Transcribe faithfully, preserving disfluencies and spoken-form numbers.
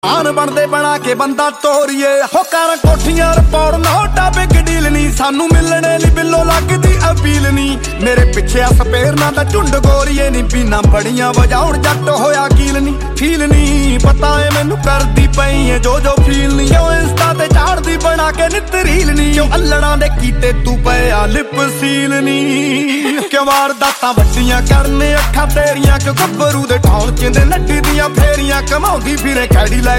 ਆਨ ਬਣਦੇ ਬਣਾ ਕੇ ਬੰਦਾ ਤੋਰੀਏ ਹੋ ਕਾਰਾਂ ਕੋਠੀਆਂ ਰਿਪੋਰਟ ਨੋਟਾ ਬਿਗ ਡੀਲ ਨੀ ਸਾਨੂੰ ਮਿਲਣੇ ਲਈ ਬਿੱਲੋ ਲੱਗਦੀ ਅਪੀਲ ਨੀ ਮੇਰੇ ਪਿੱਛੇ ਆ ਸਪੇਰਨਾ ਦਾ ਝੁੰਡ ਗੋਰੀਏ ਨੀ ਪੀਣਾ ਬੜੀਆਂ ਵਜਾਉਣ ਜੱਟ ਹੋਇਆ ਕੀਲ ਨੀ ਫੀਲ ਨੀ ਪਤਾ ਏ ਮੈਨੂੰ ਕਰਦੀ ਪਈ ਏ ਜੋ ਜੋ ਫੀਲ ਨੀ ਜੋ ਇੰਸਟਾ ਤੇ ਚਾੜਦੀ ਬਣਾ ਕੇ ਨਿੱਤ ਰੀਲ ਨੀ ਜੋ ਅੱਲੜਾਂ ਦੇ ਕੀਤੇ ਤੂੰ ਪਿਆ ਲਿਪ ਸੀਲ ਨੀ ਕਿਉਂ ਵਾਰਦਾਤਾਂ ਵੱਡੀਆਂ ਕਰਨੇ ਅੱਖਾਂ ਤੇਰੀਆਂ ਕਿਉਂ ਗੱਭਰੂ ਦੇ ਢੌਲ ਚਿੰਦੇ ਨੱਡੀ ਦੀਆਂ ਫੇਰੀਆਂ ਕਮਾਉਂਦੀ ਫਿਰੇ ਖੈੜੀ ਲੈ